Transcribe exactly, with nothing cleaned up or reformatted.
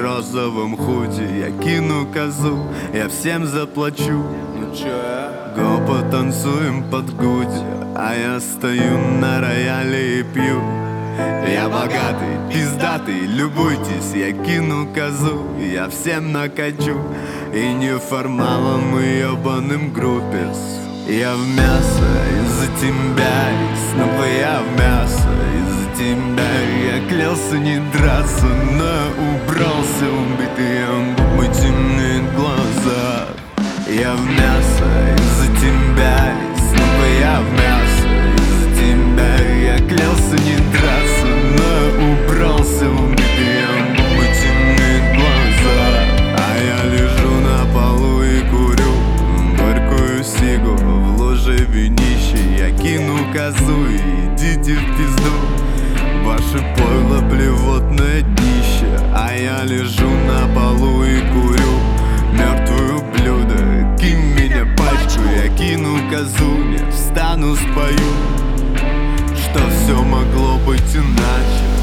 розовом худі, я кину козу, я всем заплачу. Ну чё, а? Го потанцуем под гуди, а я стою на рояле и пью. Я богатый, пиздатый, любуйтесь, я кину козу, я всем накачу. И неформалом, и ебаным группес. Я в мясо из-за тебя, и снова я в мясо из-за тебя. Я клялся не драться, но я убрался, убитый губы, темные глаза. Я в мясо из-за тебя, и снова я в мясо из-за тебя. Я клялся не драться, но я убрался, убитый губы, темные глаза. А я лежу на полу и курю горькую сигу в луже винище. Я кину козу и идите в пизду, ваше пойло блевотное днище. А я лежу на полу и курю мертвую блюдо. Кинь меня пачку, я кину козу, не встану, спою, что все могло быть иначе.